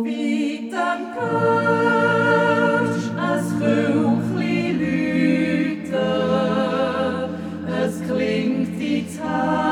wie dem Kirsch es Küchli Lüte, es klingt die Zeit.